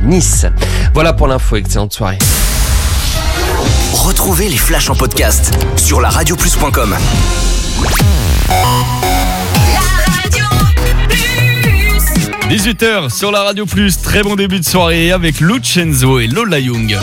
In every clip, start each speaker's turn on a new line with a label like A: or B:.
A: Nice. Voilà pour l'info, excellente soirée.
B: Retrouvez les flashs en podcast sur laradioplus.com.
C: 18h sur la Radio Plus, très bon début de soirée avec Lucenzo et Lola Young.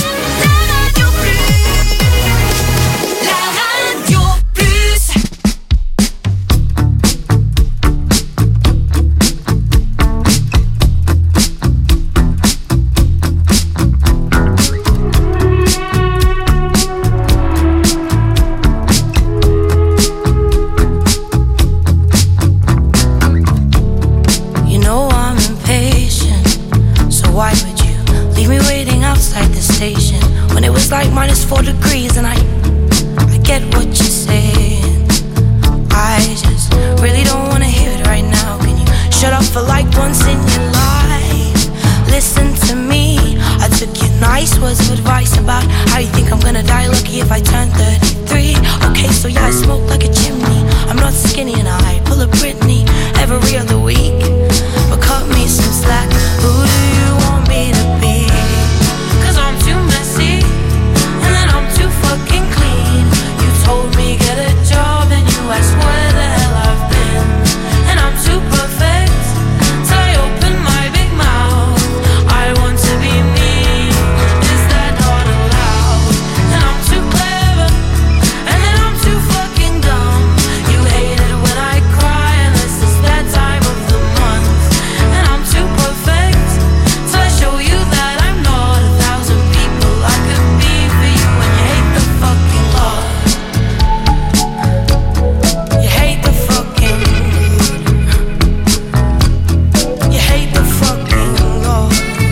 D: Like -4 degrees and I get what you're saying. I just really don't wanna hear it right now. Can you shut up for like once in your life? Listen to me. I took your nice words of advice about how you think I'm gonna die lucky if I turn 33. Okay, so yeah, I smoke like a chimney. I'm not skinny and I pull a Britney every other week. But cut me some slack. Who do you want me to be? 'Cause I'm too messy. Fucking clean. You told me get a job and you asked where the hell I've been. And I'm too perfect till I open my big mouth. I want to be me. Is that not allowed? And I'm too clever and then I'm too fucking dumb. You hate it when I cry unless it's that time of the month. And I'm too perfect till I show you that I'm not 1,000 people I could be for you. And you hate the fucking law. You hate the fucking. You hate the fucking law.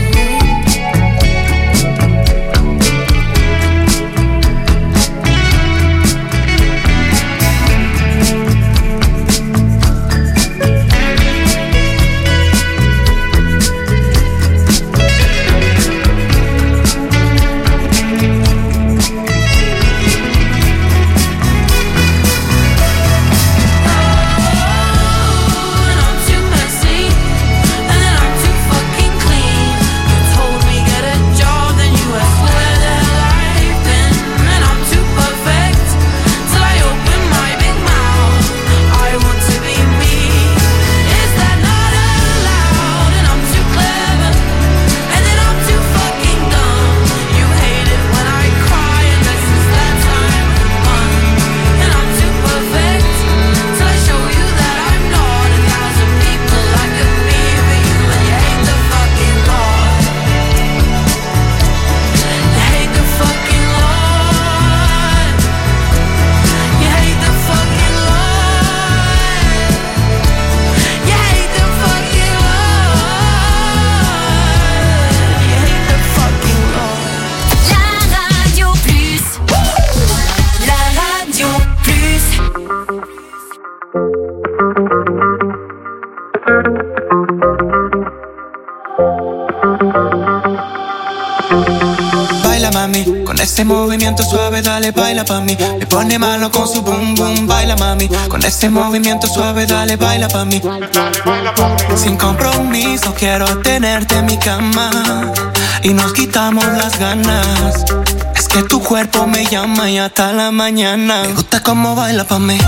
E: Baila mami, con ese movimiento suave dale baila pa' mí. Me pone malo con su boom boom, baila mami. Con ese movimiento suave dale baila pa' mí. Sin compromiso quiero tenerte en mi cama y nos quitamos las ganas. Es que tu cuerpo me llama y hasta la mañana. Me gusta cómo baila pa' mí.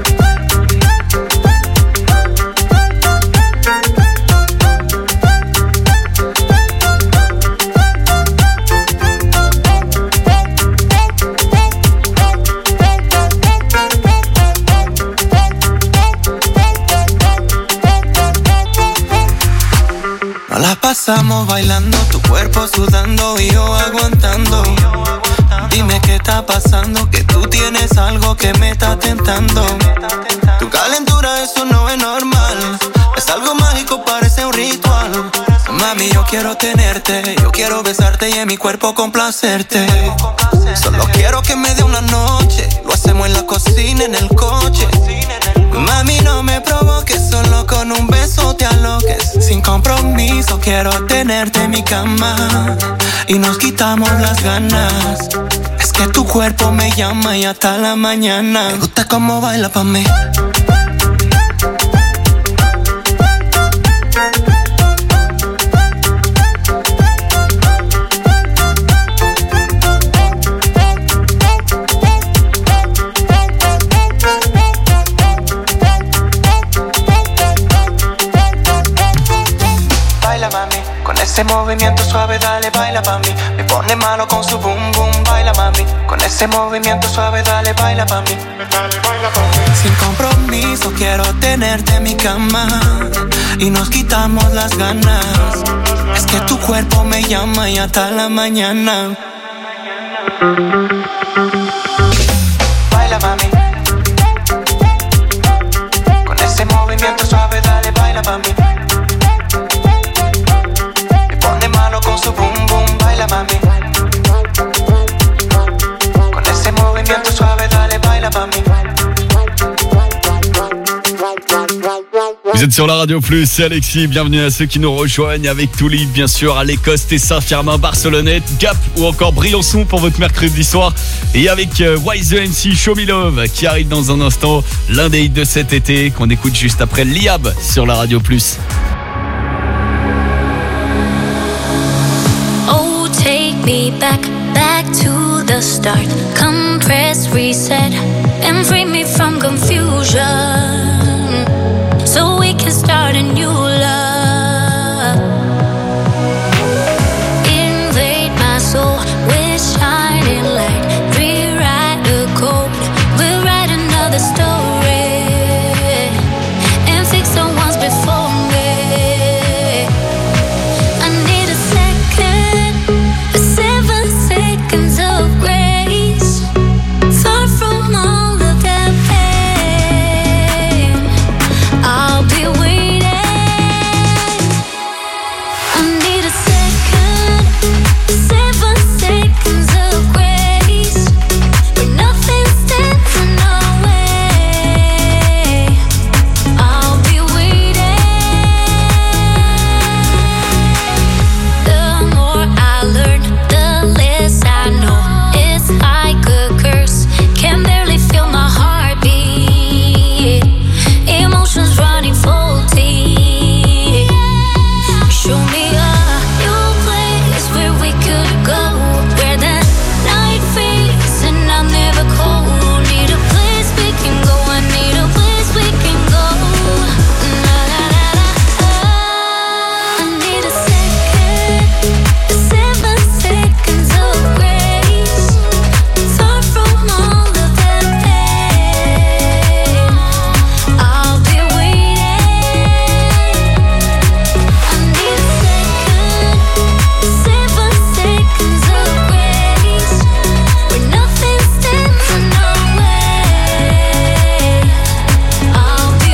E: La pasamos bailando, tu cuerpo sudando y yo aguantando. Dime qué está pasando, que tú tienes algo que me está tentando. Tu calentura, eso no es normal. Es algo mágico, parece un ritual. Mami, yo quiero tenerte, yo quiero besarte y en mi cuerpo complacerte. Solo quiero que me dé una noche, lo hacemos en la cocina, en el coche. Mami, no me provoques, solo con un beso te aloques. Sin compromiso quiero tenerte en mi cama y nos quitamos las ganas. Es que tu cuerpo me llama y hasta la mañana. Me gusta cómo baila pa' mí. Con ese movimiento suave, dale, baila pa' mí. Me pone malo con su boom boom, baila mami. Con ese movimiento suave, dale, baila pa' mí. Dale, baila pa' mí. Sin compromiso quiero tenerte en mi cama y nos quitamos las ganas. Es que tu cuerpo me llama y hasta la mañana. Baila mami. Con ese movimiento suave, dale, baila pa' mí. Con su boom boom, baila mami. Con ese movimiento suave, dale, baila pa' mí.
C: Vous êtes sur la Radio Plus, c'est Alexis, bienvenue à ceux qui nous rejoignent avec Toulid, bien sûr, Alécos et Saint-Firmin, Barcelonnette, Gap ou encore Briançon pour votre mercredi soir. Et avec Wise the MC, Show Me Love qui arrive dans un instant, l'un des hits de cet été qu'on écoute juste après Liab sur la Radio Plus.
F: Me back to the start. Come press reset and free me from confusion, so we can start a new love. Invade my soul with shining light. Rewrite the code, we'll write another story and fix the ones before me. I need a second, 7 seconds of grace, far from all of that pain. I'll be waiting. I need a second, 7 seconds of grace, where nothing stands in our way. I'll be waiting. The more I learn, the less I know. It's like a curse, can barely feel my heartbeat. Emotions running faulty. Show me a new place where we could go, where the night fades and I'm never cold. Need a place we can go, I need a place we can go. La la la la. I need a second, 7 seconds of grace, far from all of that pain. I'll be waiting. I need a second, 7 seconds of grace, where nothing stands in our way. I'll be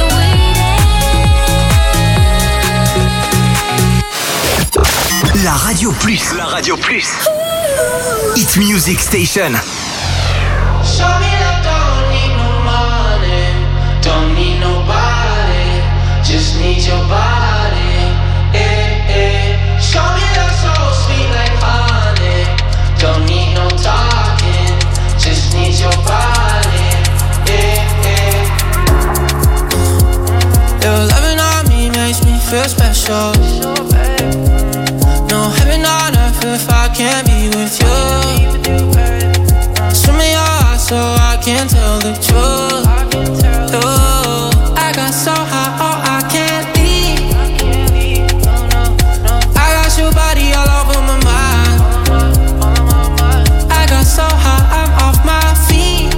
F: waiting.
B: La Radio Plus. La Radio Plus. Hit Music Station.
G: Show me love, don't need no money, don't need nobody, just need your body. Show me love so sweet like honey, don't need no talking, just need your body.
E: Your loving on me makes me feel special. No heaven on earth if I can't be with you. Swim in your heart so I can tell the truth. Oh, I got so high, oh I can't leave. I got your body all over my mind. I got so high, I'm off my feet.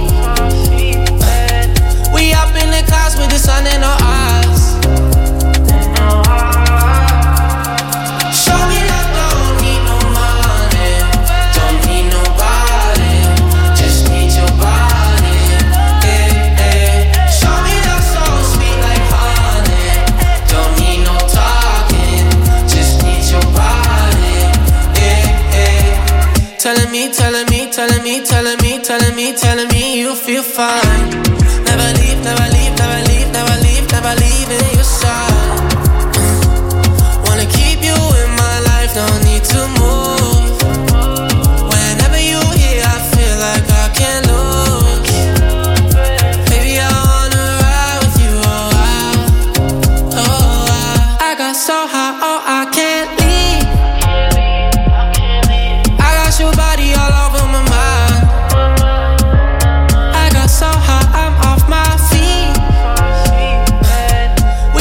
E: We up in the clouds with the sun in our eyes. Show me love, don't need no money, don't need nobody, just need your body. Show me love so sweet like honey, don't need no talking, just need your body. Telling me, telling me, telling me, telling me, telling me, telling me you feel fine. Never leave, never leave, never leave, never leave, never leave in your side. Wanna keep you in my life, no need to move. Whenever you here, I feel like I can't lose. Baby, I wanna ride with you, I got so high, oh I can't leave. I got your body all over my mind. I got so high, I'm off my feet.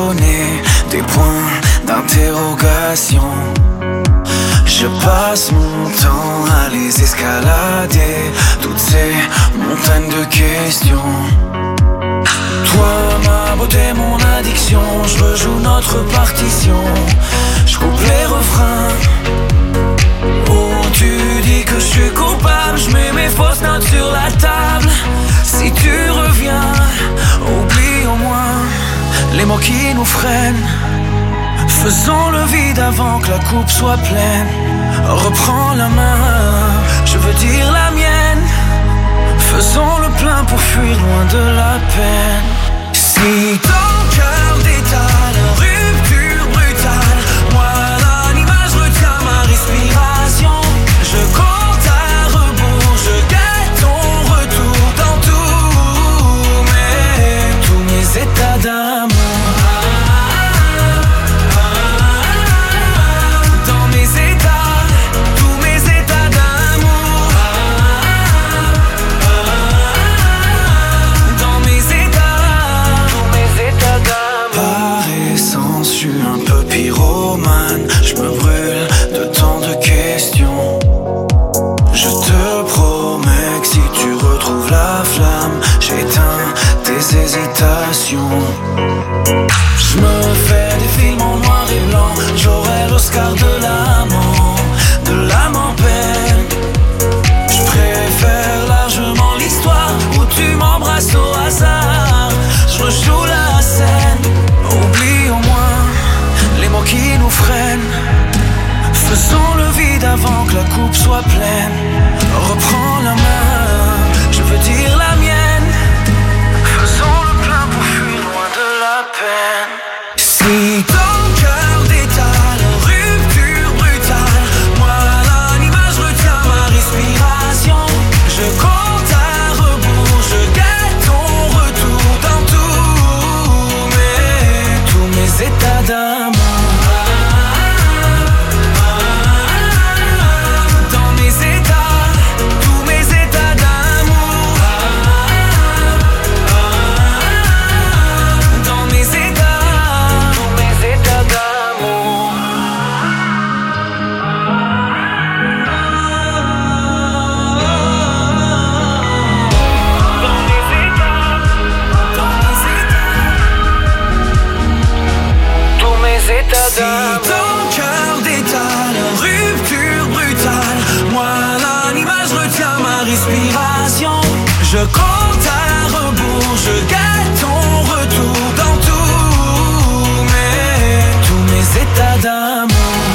E: donner des points d'interrogation. Je passe mon temps à les escalader, toutes ces montagnes de questions. Toi, ma beauté, mon addiction, je rejoue notre partition. Je coupe les refrains où tu dis que je suis coupable. Je mets mes fausses notes sur la table. Si tu reviens, oublie au moins les mots qui nous freinent. Faisons le vide avant que la coupe soit pleine. Reprends la main, je veux dire la mienne. Faisons le plein pour fuir loin de la peine. Si ton cœur détale, rupture brutale, moi l'animal, je retiens ma respiration. Je compte à rebours, je guette ton retour dans tous mes états d'amour. Je me brûle de tant de questions. Je te promets que si tu retrouves la flamme, j'éteins tes hésitations. Je me fais des films en noir et blanc. J'aurai l'Oscar de l'âme en peine. Je préfère largement l'histoire où tu m'embrasses au hasard. Je rejoue la scène. Oublie au moins les mots qui nous freinent. Faisons le vide avant que la coupe soit pleine. Reprends la main, je veux dire la mienne. Faisons le plein pour fuir loin de la peine. Si ton cœur détale, rupture brutale, moi l'animal, je retiens ma respiration. Je compte à rebours, je guette ton retour dans tous mes états d'amour. Si ton cœur détale, rupture brutale, moi l'animal, je retiens ma respiration. Je compte à rebours, je guette ton retour dans tous mes états d'amour.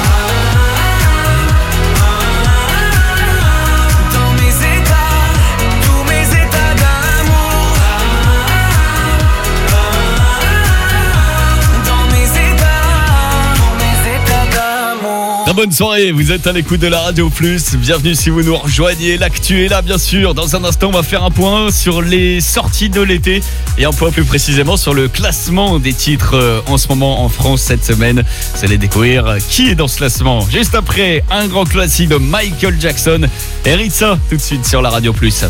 C: Très bonne soirée, vous êtes à l'écoute de la Radio Plus. Bienvenue si vous nous rejoignez. L'actu est là bien sûr. Dans un instant, on va faire un point sur les sorties de l'été et un point plus précisément sur le classement des titres en ce moment en France cette semaine. Vous allez découvrir qui est dans ce classement. Juste après, un grand classique de Michael Jackson. Et Ritza, tout de suite sur la Radio Plus.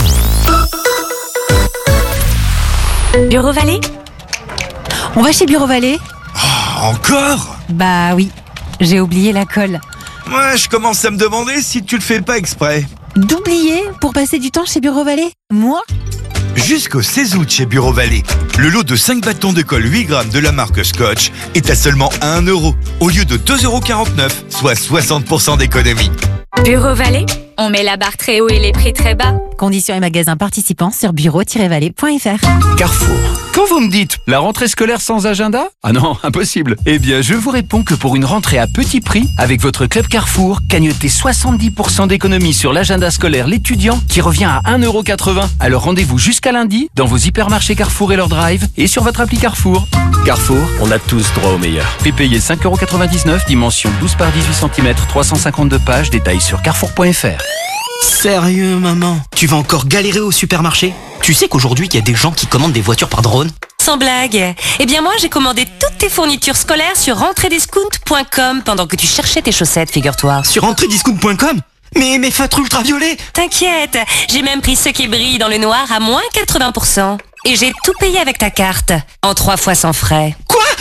H: Bureau Vallée ? On va chez Bureau Vallée ?
I: Oh, encore ?
H: Bah oui, j'ai oublié la colle.
I: Ouais, je commence à me demander si tu le fais pas exprès.
H: D'oublier pour passer du temps chez Bureau Vallée ? Moi ?
I: Jusqu'au 16 août chez Bureau Vallée, le lot de 5 bâtons de colle 8 grammes de la marque Scotch est à seulement 1 € au lieu de 2,49 €, soit 60% d'économie.
J: Bureau Vallée, on met la barre très haut et les prix très bas.
H: Conditions et magasins participants sur bureau-vallée.fr.
K: Carrefour. Quand vous me dites la rentrée scolaire sans agenda ? Ah non, impossible. Eh bien, je vous réponds que pour une rentrée à petit prix, avec votre club Carrefour, gagnez 70% d'économie sur l'agenda scolaire l'étudiant qui revient à 1,80 €. Alors rendez-vous jusqu'à lundi dans vos hypermarchés Carrefour et leur drive et sur votre appli Carrefour. Carrefour, on a tous droit au meilleur. Prix payé 5,99 €, dimension 12 par 18 cm, 352 pages, détails sur carrefour.fr.
L: Sérieux, maman? Tu vas encore galérer au supermarché? Tu sais qu'aujourd'hui, il y a des gens qui commandent des voitures par drone?
M: Sans blague. Eh bien moi, j'ai commandé toutes tes fournitures scolaires sur rentrediscount.com pendant que tu cherchais tes chaussettes, figure-toi.
L: Sur rentrediscount.com? Mais mes feutres ultraviolets!
M: T'inquiète, j'ai même pris ceux qui brillent dans le noir à moins 80%. Et j'ai tout payé avec ta carte, en 3 fois sans frais.
L: Quoi?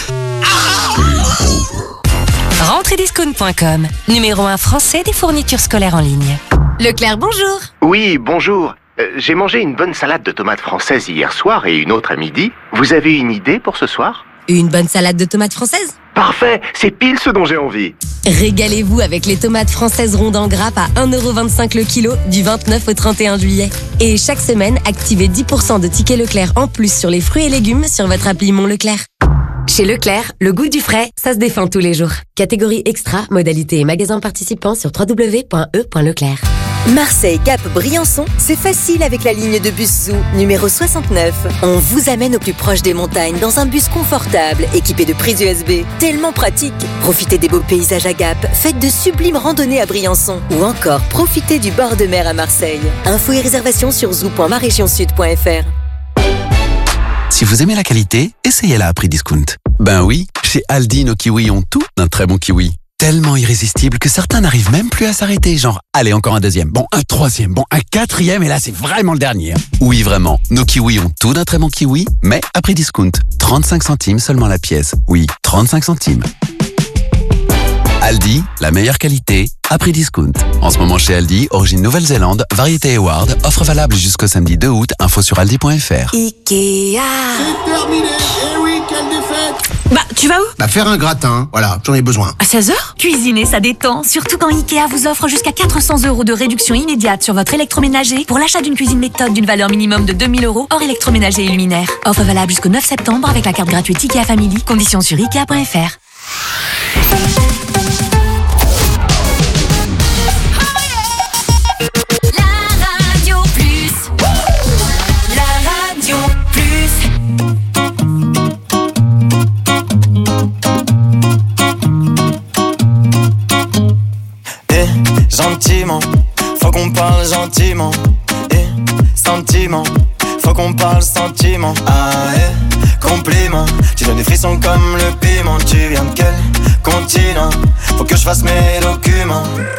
M: Rentrediscount.com, numéro 1 français des fournitures scolaires en ligne.
H: Leclerc, bonjour.
N: Oui, bonjour. J'ai mangé une bonne salade de tomates françaises hier soir et une autre à midi. Vous avez une idée pour ce soir ?
H: Une bonne salade de tomates françaises ?
N: Parfait, c'est pile ce dont j'ai envie.
H: Régalez-vous avec les tomates françaises rondes en grappe à 1,25€ le kilo du 29 au 31 juillet. Et chaque semaine, activez 10% de tickets Leclerc en plus sur les fruits et légumes sur votre appli Mon Leclerc. Chez Leclerc, le goût du frais, ça se défend tous les jours. Catégorie extra, modalité et magasin participant sur www.e.leclerc.
O: Marseille, Gap, Briançon, c'est facile avec la ligne de bus Zoo, numéro 69. On vous amène au plus proche des montagnes dans un bus confortable, équipé de prises USB. Tellement pratique. Profitez des beaux paysages à Gap, faites de sublimes randonnées à Briançon ou encore profitez du bord de mer à Marseille. Infos et réservations sur zoo.marégionsud.fr.
P: Si vous aimez la qualité, essayez-la à prix discount. Ben oui, chez Aldi, nos kiwis ont tout d'un très bon kiwi. Tellement irrésistible que certains n'arrivent même plus à s'arrêter, genre, allez, encore un deuxième, bon, un troisième, bon, un quatrième, et là, c'est vraiment le dernier. Oui, vraiment, nos kiwis ont tout d'un très bon kiwi, mais à prix discount. 35 centimes seulement la pièce. Oui, 35 centimes. Aldi, la meilleure qualité, à prix discount. En ce moment chez Aldi, origine Nouvelle-Zélande, variété Eward, offre valable jusqu'au samedi 2 août, info sur aldi.fr.
H: Ikea.
Q: C'est terminé, et oui, quelle défaite!
H: Bah, tu vas où?
Q: Bah, faire un gratin, voilà, j'en ai besoin.
H: À 16h? Cuisiner, ça détend. Surtout quand Ikea vous offre jusqu'à 400 € de réduction immédiate sur votre électroménager pour l'achat d'une cuisine méthode d'une valeur minimum de 2000 € hors électroménager et luminaire. Offre valable jusqu'au 9 septembre avec la carte gratuite Ikea Family. Conditions sur Ikea.fr.
E: Gentiment, faut qu'on parle gentiment. Et sentiment, faut qu'on parle sentiment. Ah compliment, tu donnes des frissons comme le piment. Tu viens de quel continent? Faut que je fasse mes documents.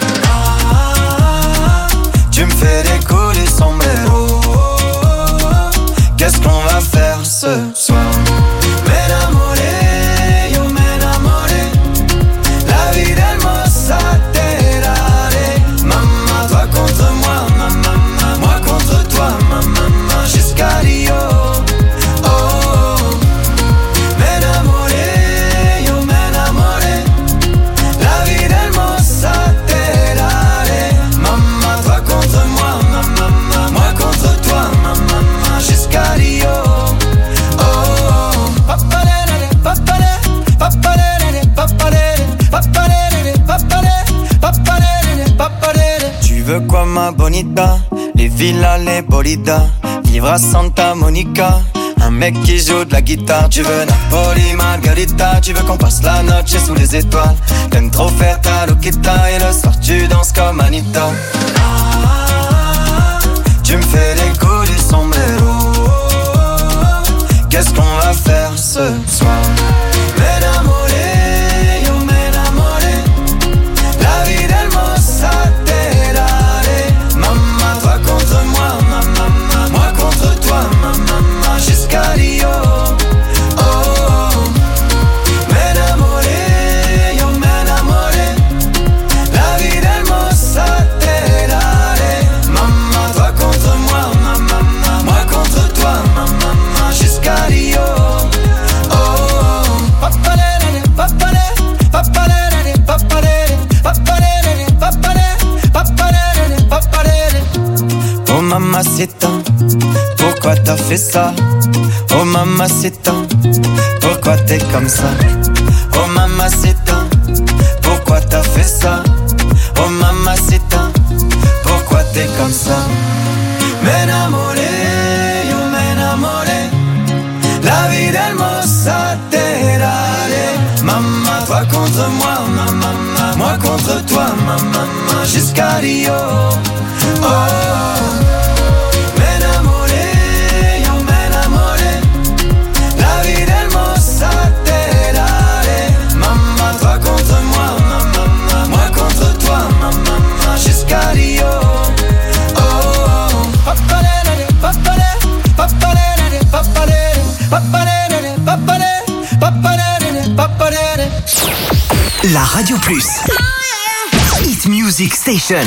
E: Tu me fais décoller sombrero. Qu'est-ce qu'on va faire ce soir? M'enamoré, yo m'enamoré. La vie d'hermosa. Contre moi, maman, moi contre toi, maman, jusqu'à Rio. Oh, oh, oh. M'enamoré, yo m'enamoré. La vie d'hermosa te daré. Maman, toi contre moi, maman, moi contre toi, maman, jusqu'à Rio. Oh, oh, oh. Papalere, papalere, papalere, papalere, papalere, papalere, papalere, papalere. Tu veux quoi ma bonita? Les villas, les bolidas. Vivre à Santa Monica. Un mec qui joue de la guitare. Tu veux Napoli, Margarita. Tu veux qu'on passe la noche sous les étoiles. T'aimes trop faire ta loquita. Et le soir tu danses comme Anita. Tu me fais des coups du sombrero. Qu'est-ce qu'on va faire ce soir? M'enamoré, yo m'enamoré. La vie d'hermosa. Contre moi, maman, moi contre toi, maman, jusqu'à Rio. Oh, oh, oh. M'enamoré, yo m'enamoré. La vie d'hermosa te daré. Maman, toi contre moi, maman, moi contre toi, maman, jusqu'à Rio. Oh, oh, oh. Papalere, papalere, papalere, papalere, papalere, papalere, papalere, papalere. Oh mamacita, pourquoi t'as fait ça? Oh mamacita, pourquoi t'es comme ça? Oh mamacita, pourquoi t'as fait ça? Oh mamacita, pourquoi t'es comme ça? M'enamoré, yo m'enamoré. La vie d'hermosa te daré. Maman, toi contre moi, maman, moi contre toi, maman, jusqu'à Rio. Oh, oh. M'enamoré, yo m'enamoré. La vie d'hermosa te daré. Maman, toi contre moi, maman, moi contre toi, maman, jusqu'à Rio. Oh, oh. Papalere, papalere, papalere, papalere, papalere, papalere, papalere, papalere.
B: La Radio Plus. Hit Music Station.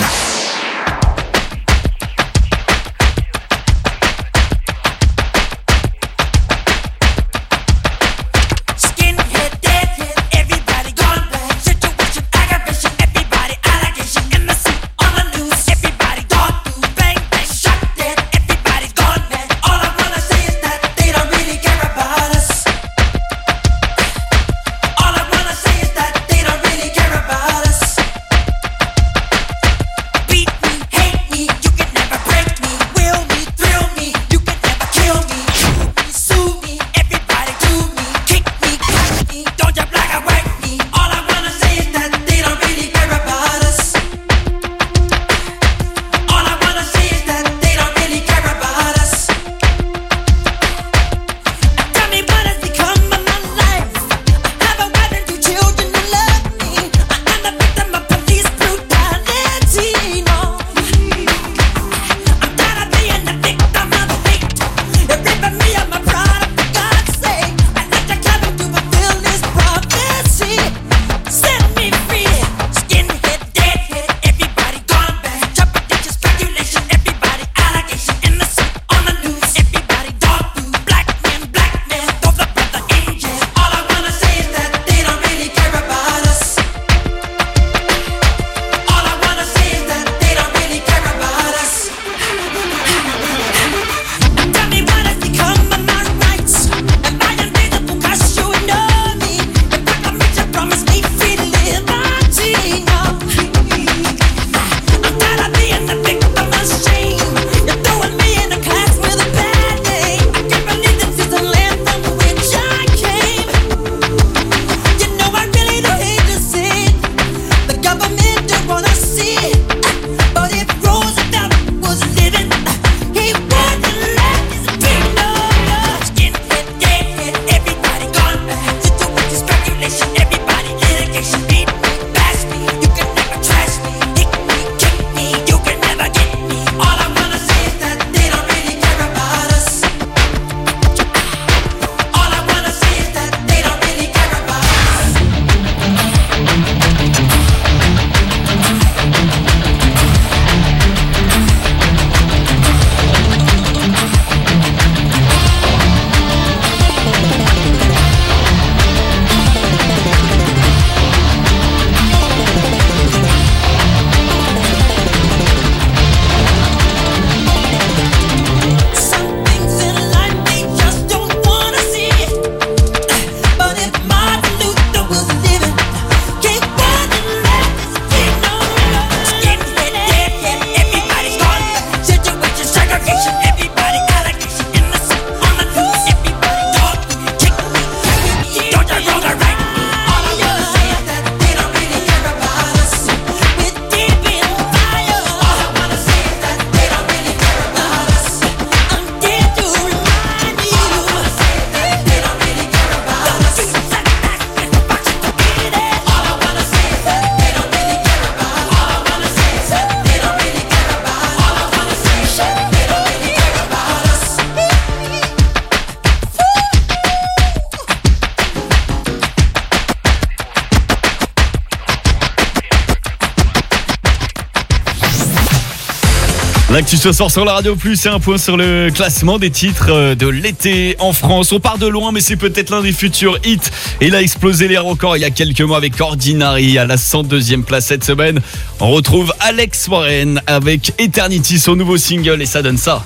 C: L'actu ce soir sur la Radio Plus, c'est un point sur le classement des titres de l'été en France. On part de loin, mais c'est peut-être l'un des futurs hits. Et il a explosé les records il y a quelques mois avec Ordinary à la 102e place cette semaine. On retrouve Alex Warren avec Eternity, son nouveau single, et ça donne ça.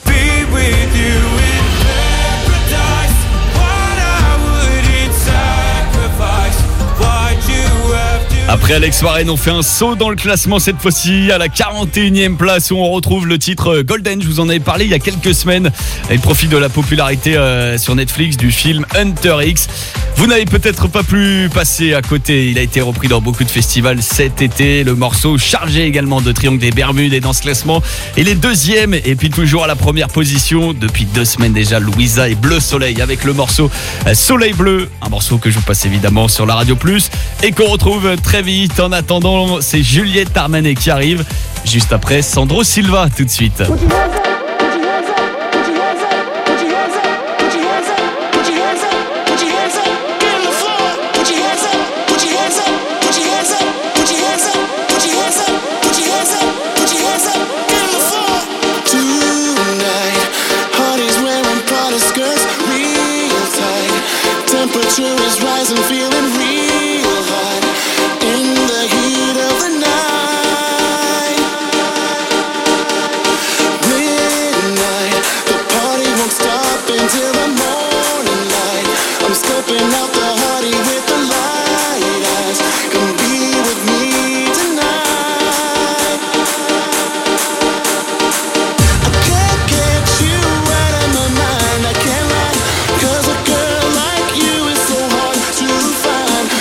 C: Après Alex Warren, on fait un saut dans le classement cette fois-ci à la 41e place où on retrouve le titre Golden. Je vous en avais parlé il y a quelques semaines. Il profite de la popularité sur Netflix du film Hunter X. Vous n'avez peut-être pas pu passer à côté. Il a été repris dans beaucoup de festivals cet été. Le morceau chargé également de Triangle des Bermudes est dans ce classement. Il est deuxième et puis toujours à la première position depuis 2 semaines déjà. Louisa et Bleu Soleil avec le morceau Soleil Bleu. Un morceau que je vous passe évidemment sur la Radio Plus et qu'on retrouve très vite. En attendant, c'est Juliette Armanet qui arrive juste après Sandro Silva tout de suite.
Q: temperature is rising, feeling real hot in the heat of the night. Midnight, the party won't stop until the morning light. I'm scoping out the party with the light eyes. Come be with me tonight. I can't get you out of my mind, I can't lie, 'cause a girl like you is so hard to find.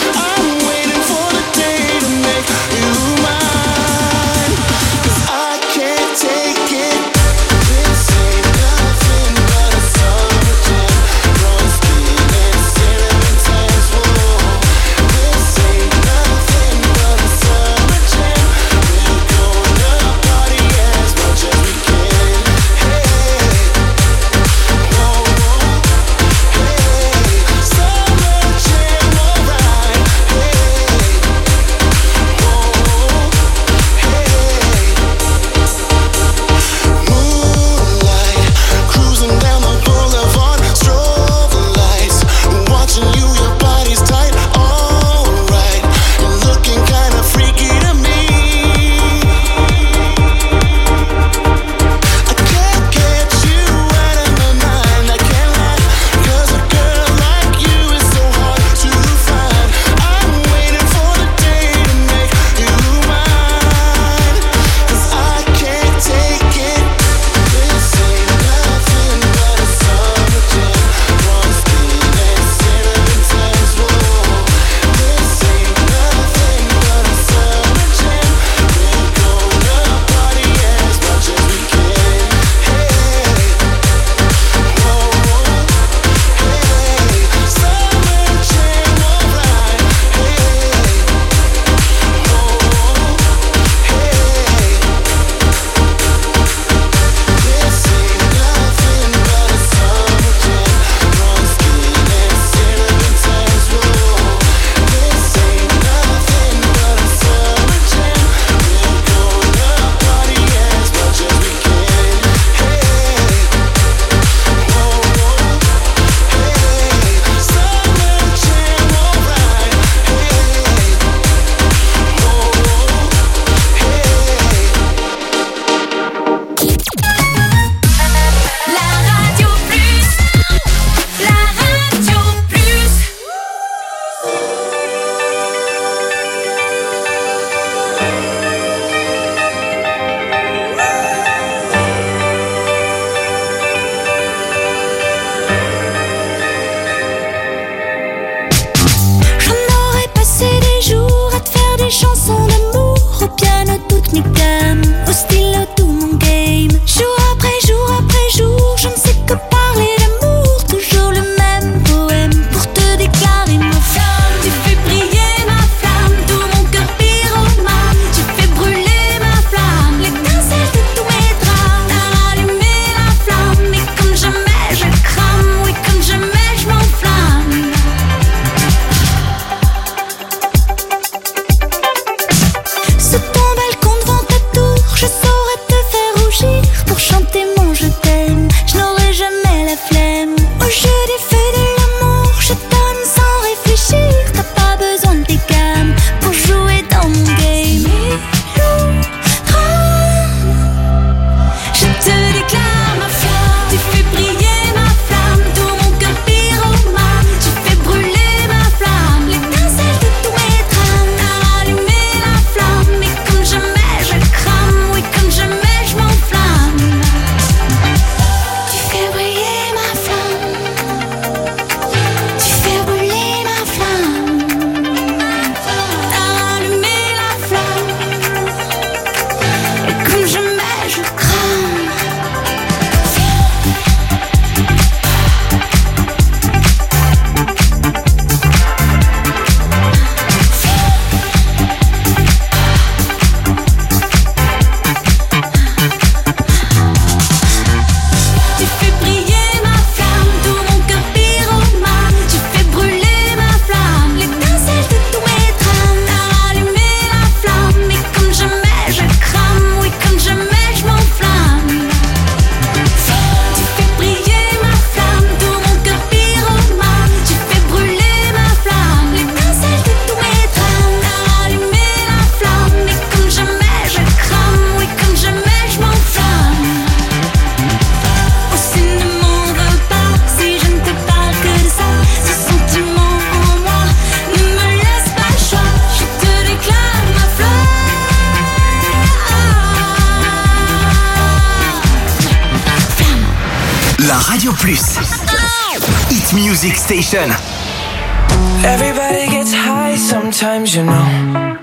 B: Plus. Hit Music Station.
G: Everybody gets high sometimes, you know.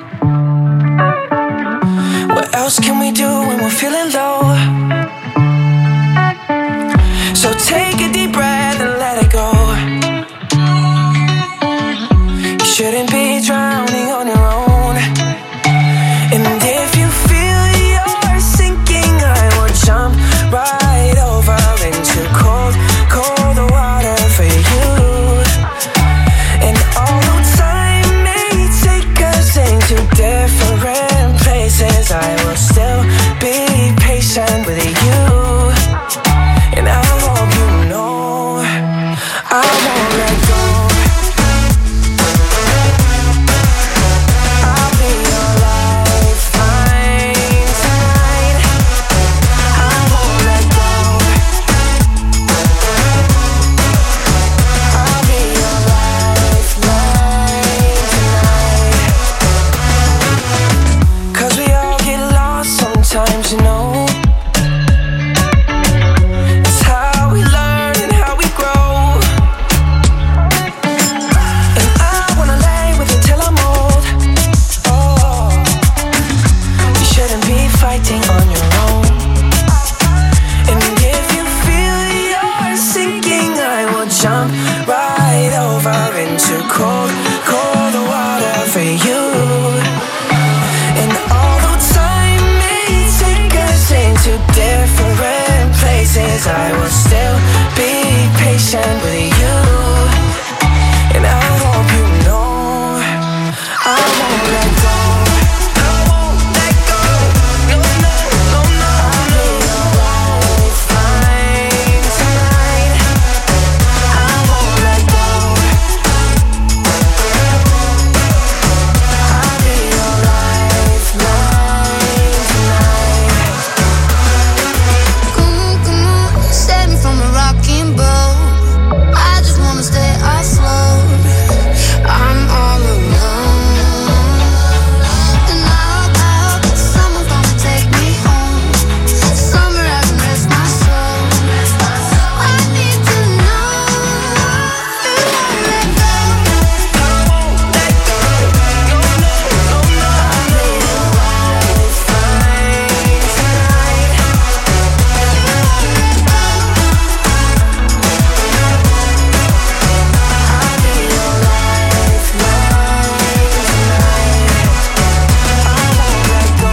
G: What else can we do when we're feeling low? So take a deep breath and let it go. You shouldn't be drowning on your own. And if you feel you're sinking, I will jump right over into cold, cold water for you. And although time may take us into different places, I will still be patient with you. And I hope you know I won't let go. I'll be your lifeline tonight. I won't let go. I'll be your lifeline tonight. 'Cause we all get lost sometimes, you know. It's how we learn and how we grow. And I wanna lay with you till I'm old. Oh, you shouldn't be fighting on your own. And if you feel you're sinking, I will jump right over into cold, cold water for you. And although time may take us into different places, I will still be patient with you. And I hope you know I won't let go. I won't let go. No, no, no, no. I'll be your lifeline tonight. I won't let go. I'll be your lifeline tonight.
F: Come on, save me from a rocking boat. I just wanna stay afloat. I'm all alone, and I hope that someone's gonna take me home. Somewhere I can rest my soul. I need to know you won't let go.
G: I won't let go. No, no, no, no. I'll be your lifeline tonight. I'll be your lifeline tonight. I won't let go.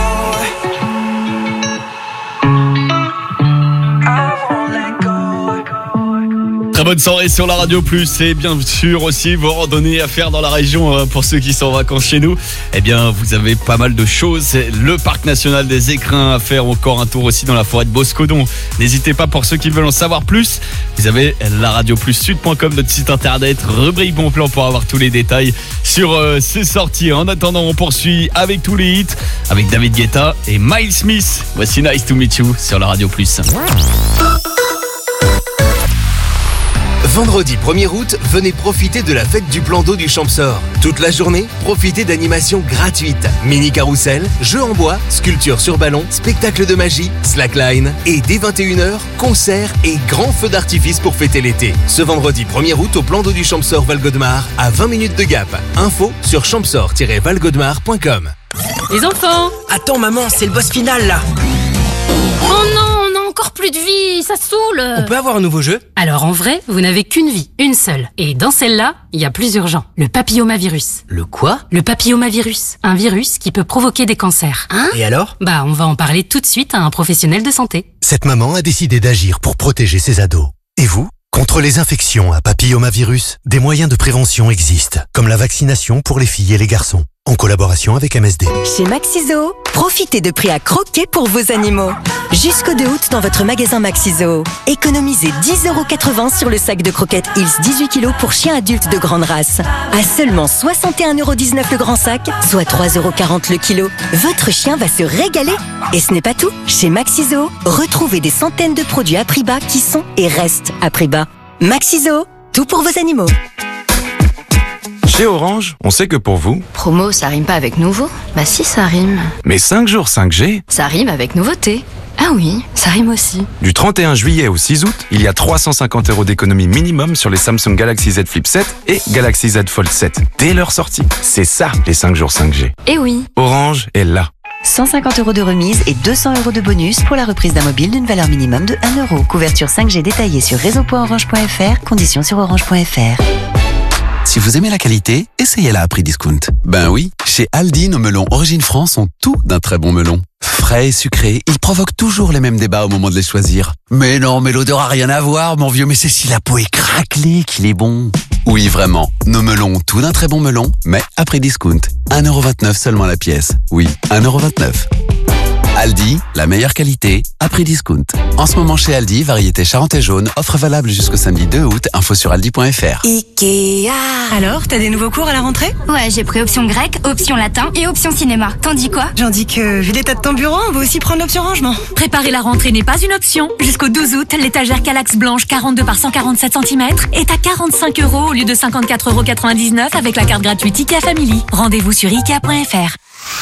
G: I won't let go.
C: Très bonne soirée sur la Radio Plus et bien sûr aussi vos randonnées à faire dans la région pour ceux qui sont en vacances chez nous. Eh bien vous avez pas mal de choses. Le parc national des Écrins à faire, encore un tour aussi dans la forêt de Boscodon. N'hésitez pas pour ceux qui veulent en savoir plus. Vous avez la radioplussud.com, notre site internet, rubrique bon plan pour avoir tous les détails sur ces sorties. En attendant, on poursuit avec tous les hits avec David Guetta et Miles Smith. Voici Nice to Meet You sur la Radio Plus.
B: Vendredi 1er août, venez profiter de la fête du plan d'eau du Champsor. Toute la journée, profitez d'animations gratuites. Mini carrousel, jeux en bois, sculptures sur ballon, spectacle de magie, slackline et dès 21h, concerts et grands feux d'artifice pour fêter l'été. Ce vendredi 1er août au plan d'eau du Champsor Val-Godemar, à 20 minutes de Gap. Info sur champsor-valgodemar.com.
M: Les enfants!
L: Attends maman, c'est le boss final là.
M: Oh non, on a encore plus de vie, ça saoule!
L: On peut avoir un nouveau jeu?
M: Alors en vrai, vous n'avez qu'une vie, une seule. Et dans celle-là, il y a plus urgent. Le papillomavirus.
L: Le quoi?
M: Le papillomavirus. Un virus qui peut provoquer des cancers.
L: Hein? Et alors?
M: Bah, on va en parler tout de suite à un professionnel de santé.
R: Cette maman a décidé d'agir pour protéger ses ados. Et vous? Contre les infections à papillomavirus, des moyens de prévention existent, comme la vaccination pour les filles et les garçons, en collaboration avec MSD.
O: Chez Maxiso, profitez de prix à croquer pour vos animaux. Jusqu'au 2 août dans votre magasin Maxiso. Économisez 10,80 € sur le sac de croquettes Hills 18 kg pour chiens adultes de grande race. À seulement 61,19 € le grand sac, soit 3,40 € le kilo. Votre chien va se régaler. Et ce n'est pas tout. Chez Maxiso, retrouvez des centaines de produits à prix bas qui sont et restent à prix bas. Maxiso, tout pour vos animaux.
S: Chez Orange, on sait que pour vous...
T: Promo, ça rime pas avec nouveau? Bah si, ça rime.
S: Mais 5 jours 5G...
T: Ça rime avec nouveauté. Ah oui, ça rime aussi.
S: Du 31 juillet au 6 août, il y a 350 € d'économie minimum sur les Samsung Galaxy Z Flip 7 et Galaxy Z Fold 7 dès leur sortie. C'est ça, les 5 jours 5G.
T: Eh oui.
S: Orange est là.
U: 150 € de remise et 200 € de bonus pour la reprise d'un mobile d'une valeur minimum de 1 €. Couverture 5G détaillée sur réseau.orange.fr, conditions sur orange.fr.
P: Si vous aimez la qualité, essayez-la à prix discount. Ben oui, chez Aldi, nos melons Origine France ont tout d'un très bon melon. Frais et sucrés, ils provoquent toujours les mêmes débats au moment de les choisir. Mais non, mais l'odeur a rien à voir, mon vieux, mais c'est si la peau est craquelée qu'il est bon. Oui, vraiment, nos melons ont tout d'un très bon melon, mais à prix discount. 1,29 € seulement la pièce. Oui, 1,29 €. Aldi, la meilleure qualité, à prix discount. En ce moment chez Aldi, variété Charente et jaune, offre valable jusqu'au samedi 2 août, info sur aldi.fr.
V: Ikea. Alors, t'as des nouveaux cours à la rentrée?
W: Ouais, j'ai pris option grec, option latin et option cinéma. T'en dis quoi?
V: J'en dis que, vu l'état de ton bureau, on va aussi prendre l'option rangement.
X: Préparer la rentrée n'est pas une option. Jusqu'au 12 août, l'étagère Calax blanche 42 par 147 cm est à 45 € au lieu de 54,99 € avec la carte gratuite Ikea Family. Rendez-vous sur Ikea.fr.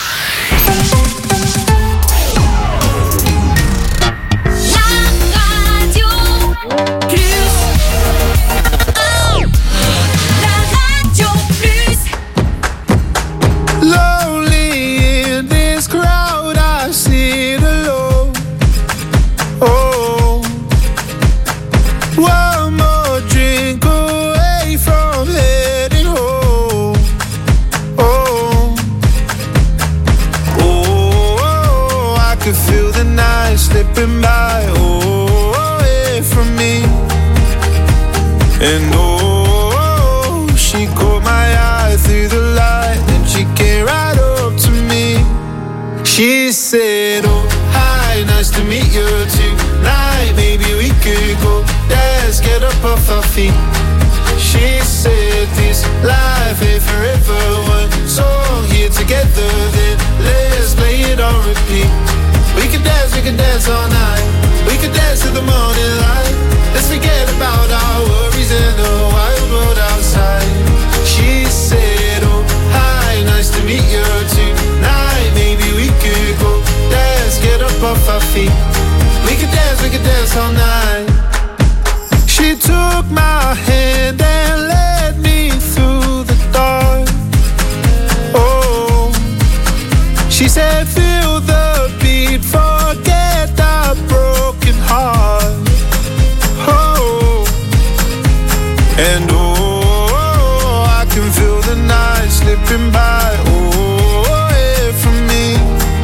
Q: Slipping by, away from me. And oh, she caught my eye through the light, and she came right up to me. She said, oh, hi, nice to meet you tonight. Maybe we could go dance, get up off our feet. She said, this life ain't forever. One song here together, then let's play it on repeat. We can dance all night. We can dance till the morning light. Let's forget about our worries and the wild world outside. She said, oh, hi, nice to meet you tonight. Maybe we could go dance, get up off our feet. We can dance all night. She took my hand and led me through the dark. Oh, she said, feel the beat, forget the broken heart. Oh, and oh, I can feel the night slipping by, away from me.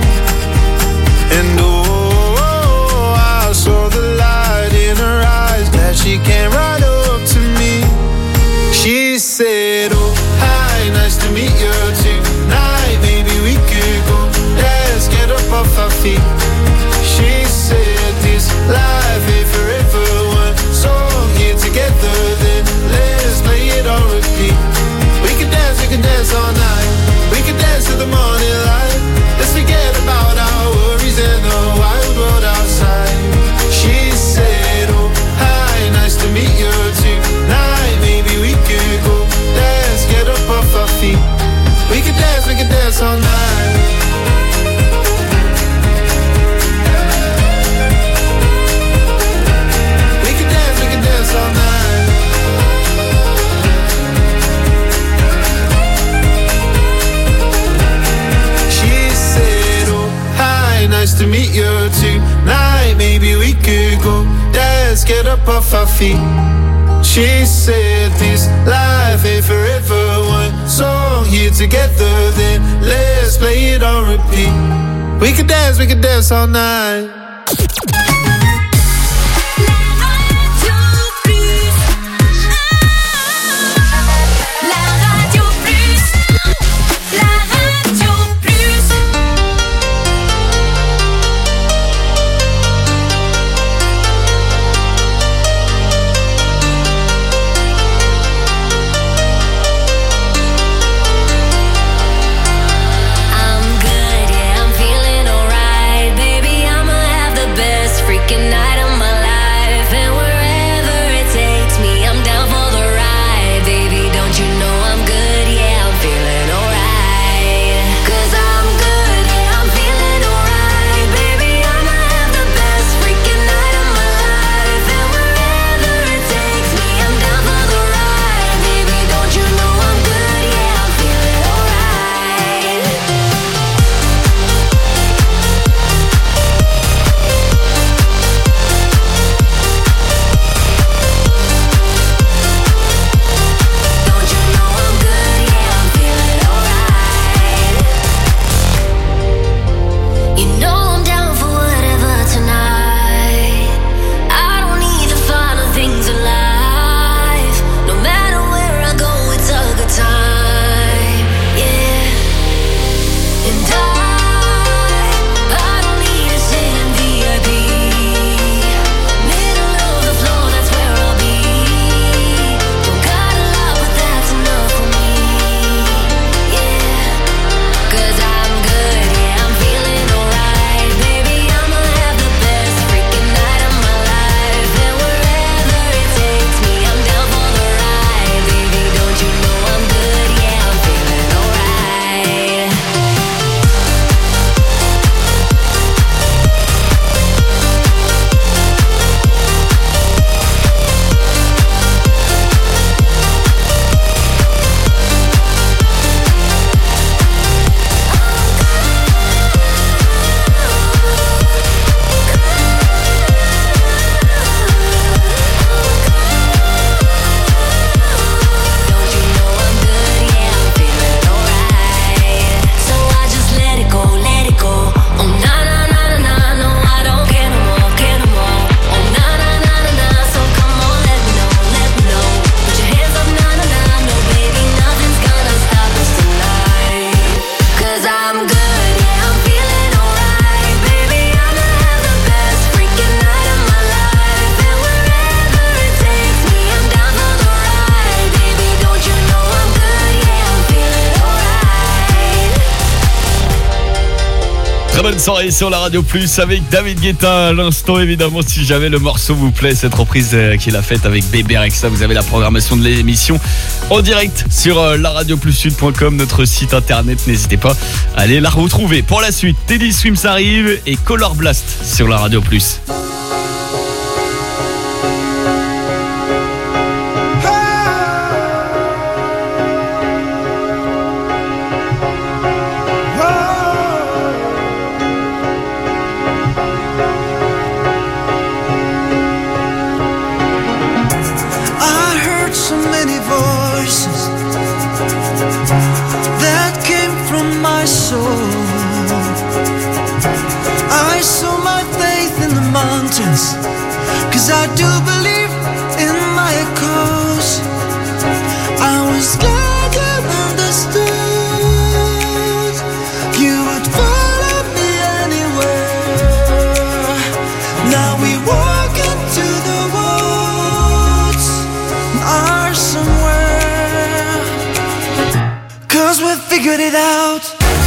Q: And oh, I saw the light in her eyes, glad she came right up to me. She said, oh, hi, nice to meet you tonight. Maybe we could go dance, get up off our feet. She said, this life ain't forever. One song here together, then let's play it on repeat. We can dance all night. We can dance till the morning light. Let's forget about our worries and the wild world outside. She said, oh, hi, nice to meet you tonight. Maybe we could go dance, get up off our feet. We can dance all night. We can dance all night. She said, oh, hi, nice to meet you tonight. Maybe we could go dance, get up off our feet. She said, this life ain't forever. One song here together, then let's play it on repeat. We can dance all night.
F: I'm good, yeah, I'm feeling alright. Baby, I'ma have the best
C: bonne soirée sur la Radio Plus avec David Guetta à l'instant. Évidemment, si jamais le morceau vous plaît, cette reprise qu'il a faite avec Bébé Rexha, vous avez la programmation de l'émission en direct sur laradioplussud.com, notre site internet. N'hésitez pas à aller la retrouver. Pour la suite, Teddy Swims arrive et Color Blast sur la Radio Plus.
E: Cause I do believe in my cause. I was glad you understood. You would follow me anywhere. Now we walk into the woods, are somewhere. Cause we figured it out.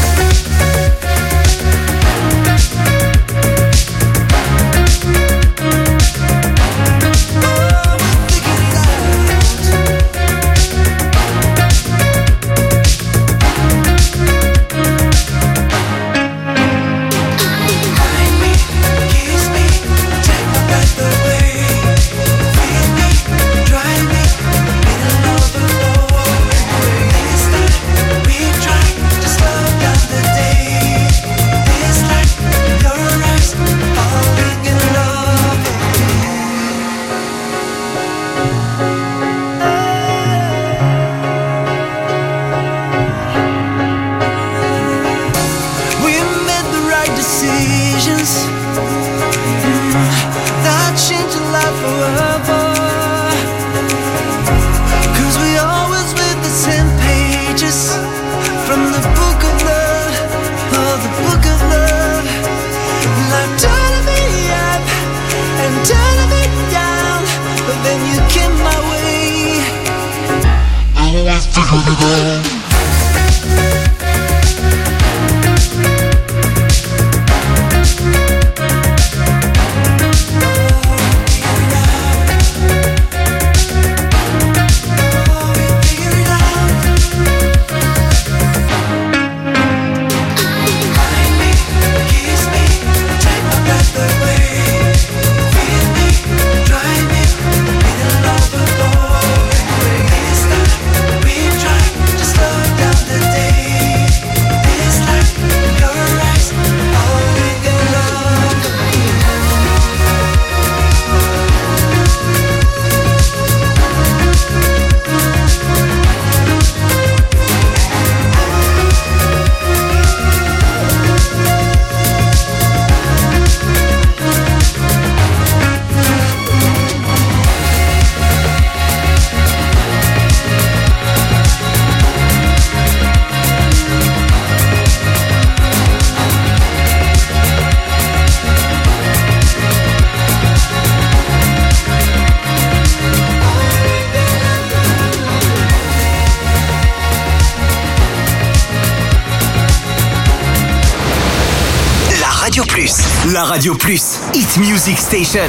B: La Radio Plus, Hit Music Station.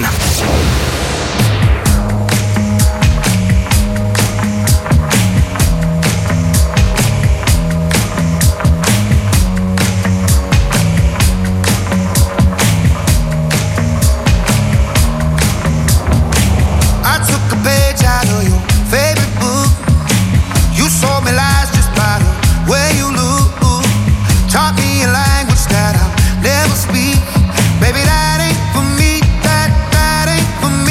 E: Baby, that ain't for me, that ain't for me.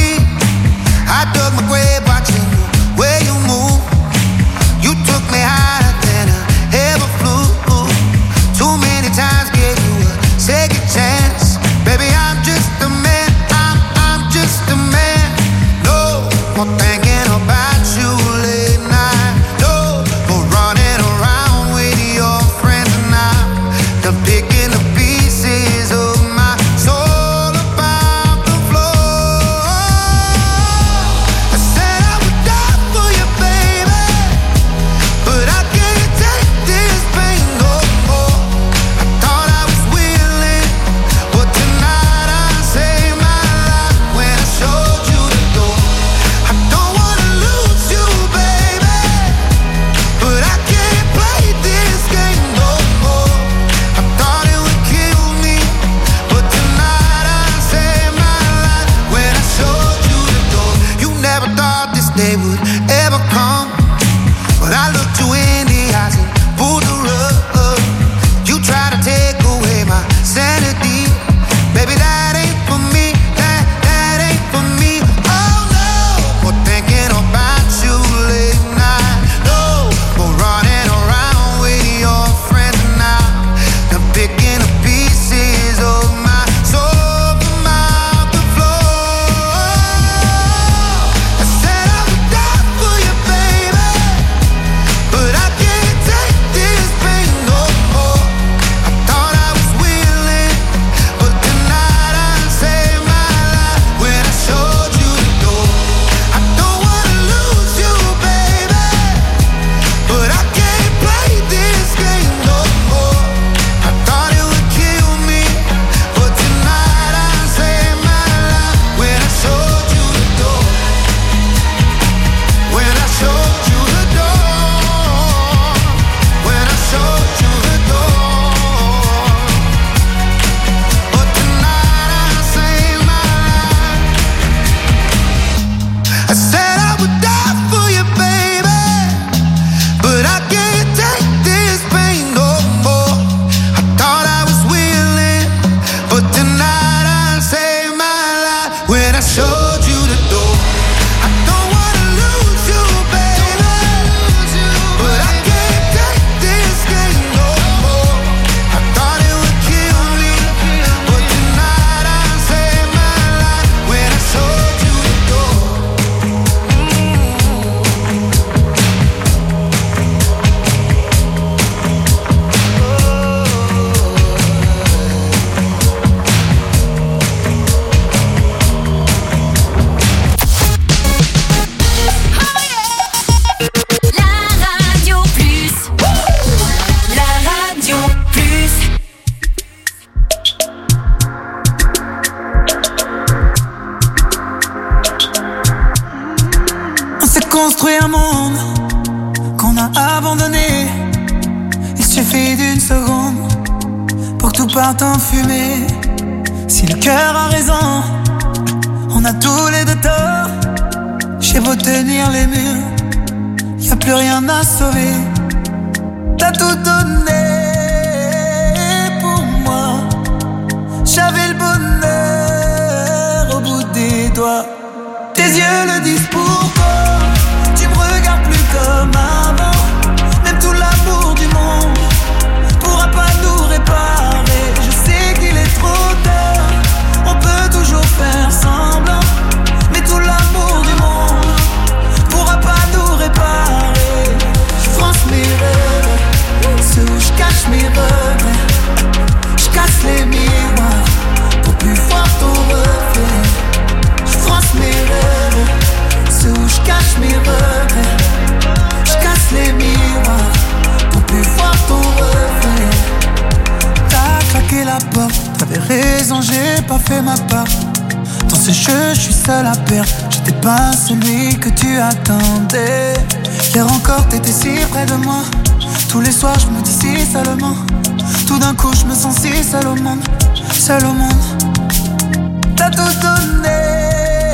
E: abandonné. Il suffit d'une seconde pour que tout parte en fumée. Si le cœur a raison, on a tous les deux tort. J'ai beau tenir les murs, y'a plus rien à sauver. T'as tout donné pour moi. J'avais le bonheur au bout des doigts. Tes yeux le disent pourquoi. Tu me regardes plus comme avant. Même tout l'amour du monde pourra pas nous réparer. Je sais qu'il est trop tard. On peut toujours faire semblant, mais tout l'amour du monde pourra pas nous réparer. Je fronce mes rêves, ceux où je cache mes regrets. Je casse les miroirs pour plus voir ton reflet. Je fronce mes rêves, ceux où je cache mes regrets. Je casse les miroirs pour plus voir ton reflet. T'as claqué la porte, t'avais raison, j'ai pas fait ma part. Dans ce jeu, je suis seul à perdre. J'étais pas celui que tu attendais. Hier encore, t'étais si près de moi. Tous les soirs, je me dis si seulement. Tout d'un coup, je me sens si seul au monde. Seul au monde. T'as tout donné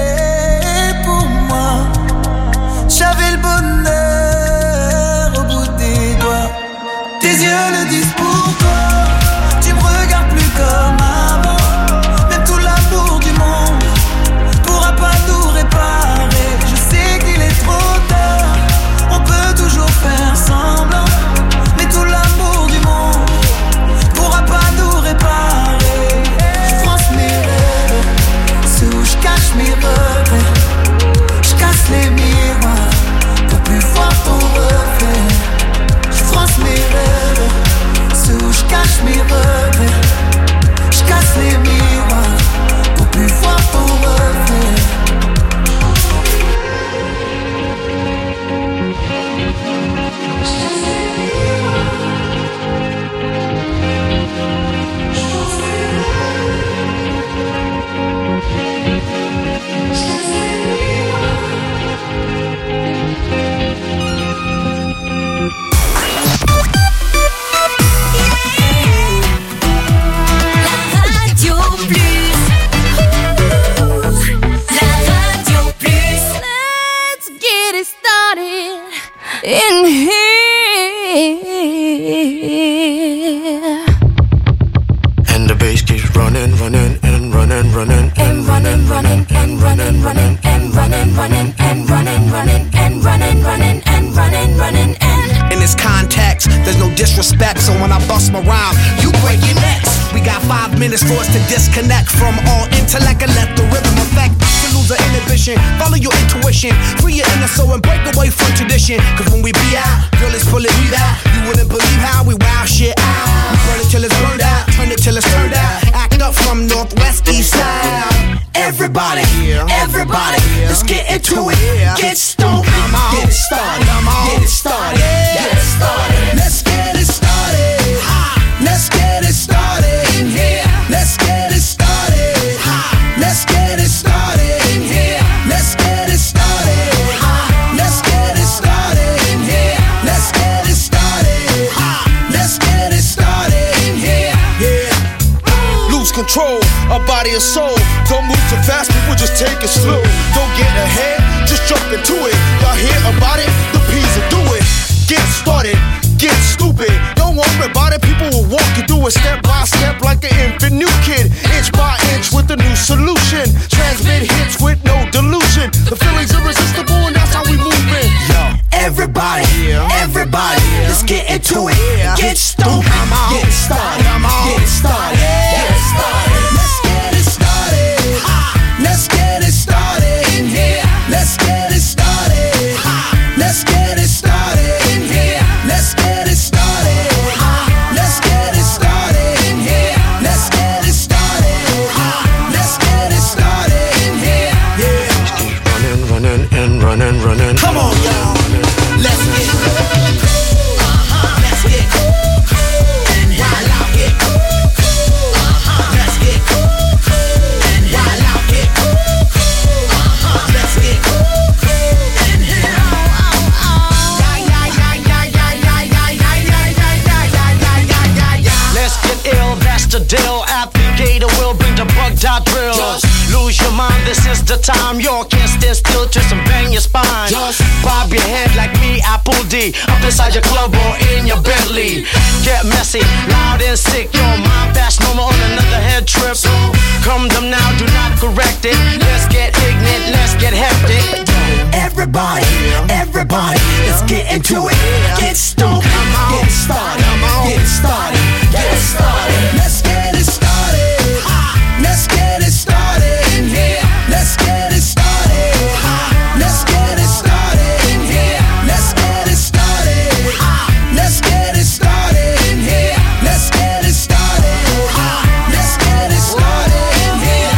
E: pour moi. J'avais le bonheur au bout des doigts. Tes yeux le disent pourquoi. Tu me regardes plus comme avant. Même tout l'amour du monde pourra pas nous réparer. Je sais qu'il est trop tard. On peut toujours faire semblant, mais tout l'amour du monde pourra pas nous réparer. Je fronce mes rêves, ceux où je cache mes regrets. Je casse les miroirs pour plus voir ton reflet. Je fronce mes rêves, ceux où je cache mes regrets. Je casse les miroirs pour plus voir ton reflet.
F: In here,
A: and the bass keeps running, running, and running, running, and running, running, and running, running, and running, running, and running, running, and running, running, and running, running, and
D: in this context, there's no disrespect, so when I bust my rhyme, you break your necks. We got 5 minutes for us to disconnect from all intellect and let the rhythm affect. To lose the inhibition, follow your intuition, free your inner soul and break away from tradition. Cause when we be out, girl, it's pulling me out. You wouldn't believe how we wow shit out. We burn it till it's burned out, turn it till it's turned out. Act up from Northwest East Side. Everybody, everybody, let's get into it. Get stoned, get it started, get it started, get it started. Let's get it started. Let's get it started in here. Let's get it started. Let's get it started in here. Let's get it started. Let's get it started in here. Let's get it started. Let's get it started in here. Yeah.
I: Lose control, a body and soul. Don't move too fast, people just take it slow. Don't get ahead, just jump into it. Y'all hear about it? The P's will do it. Get started, get stupid. Don't worry about it, people will walk you through it step by step like an infant new kid. Inch by inch with a new solution. Transmit hits with no delusion. The feeling's irresistible and that's how we move in.
D: Yo, everybody, everybody, let's get into it. Get stupid, get it started, get it started, get it started. Let's get it started. Let's get it started in here. Let's get it started. Let's get it started in here. Let's get it started. Let's get it started in here. Let's get it started. Let's get it started in here. Yeah.
A: running, running, and running, running.
D: Come on, y'all. Let's get. Let's get. my drill. Just lose your mind, this is the time. You can't stand still, twist and bang your spine. Just bob your head like me, Apple D. Up inside your club or in your Bentley. Get messy, loud and sick. Your mind fast, no more on another head trip. So come them now, do not correct it. Let's get ignorant, let's get hectic.
J: Everybody, everybody, let's get into it. Get stoned, get started, get started, get started. Let's get it started. Let's get it started in here. Let's get it started. Let's get it started in here. Let's get it started. Let's get it started in here. Let's get it started. Let's get it started in here.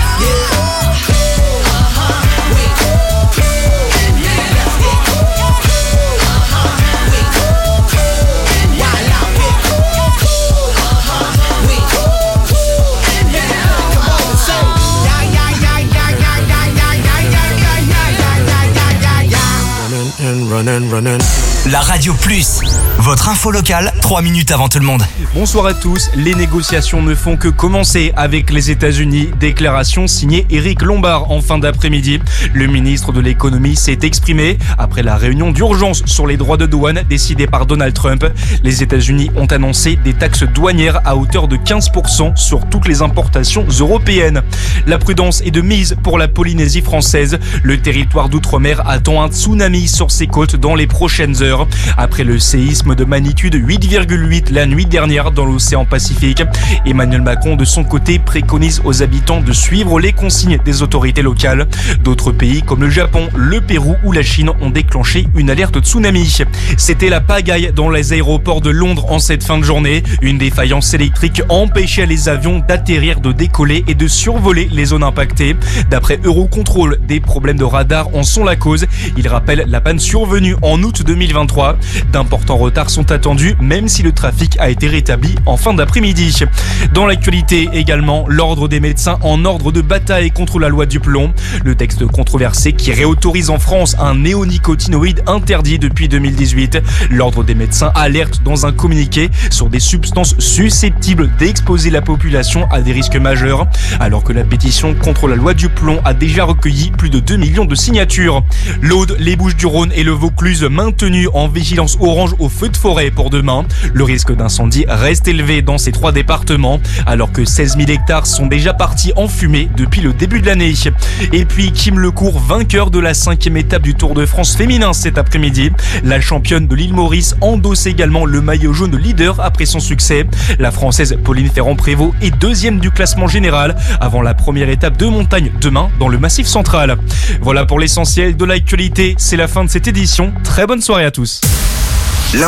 K: La Radio Plus, votre info locale, 3 minutes avant tout le monde.
N: Bonsoir à tous, les négociations ne font que commencer avec les États-Unis. Déclaration signée Éric Lombard en fin d'après-midi. Le ministre de l'économie s'est exprimé après la réunion d'urgence sur les droits de douane décidée par Donald Trump. Les États-Unis ont annoncé des taxes douanières à hauteur de 15% sur toutes les importations européennes. La prudence est de mise pour la Polynésie française. Le territoire d'outre-mer attend un tsunami sur ses côtes dans les prochaines heures. Après le séisme de magnitude 8,8 la nuit dernière dans l'océan Pacifique, Emmanuel Macron de son côté préconise aux habitants de suivre les consignes des autorités locales. D'autres pays comme le Japon, le Pérou ou la Chine ont déclenché une alerte tsunami. C'était la pagaille dans les aéroports de Londres en cette fin de journée. Une défaillance électrique empêchait les avions d'atterrir, de décoller et de survoler les zones impactées. D'après Eurocontrol, des problèmes de radar en sont la cause. Il rappelle la panne survenue en août 2023. D'importants retards sont attendus, même si le trafic a été rétabli en fin d'après-midi. Dans l'actualité également, l'ordre des médecins en ordre de bataille contre la loi du plomb. Le texte controversé qui réautorise en France un néonicotinoïde interdit depuis 2018. L'ordre des médecins alerte dans un communiqué sur des substances susceptibles d'exposer la population à des risques majeurs, alors que la pétition contre la loi du plomb a déjà recueilli plus de 2 millions de signatures. L'Aude, les Bouches-du-Rhône et le Vaucluse maintenus en vigilance orange au feu de forêt pour demain. Le risque d'incendie reste élevé dans ces 3 départements, alors que 16 000 hectares sont déjà partis en fumée depuis le début de l'année. Et puis Kim Lecourt, vainqueur de la 5e étape du Tour de France féminin cet après-midi. La championne de l'île Maurice endosse également le maillot jaune leader après son succès. La Française Pauline Ferrand-Prévot est 2e du classement général avant la première étape de montagne demain dans le Massif central. Voilà pour l'essentiel de l'actualité, c'est la fin de cette édition. Très bonne soirée à tous.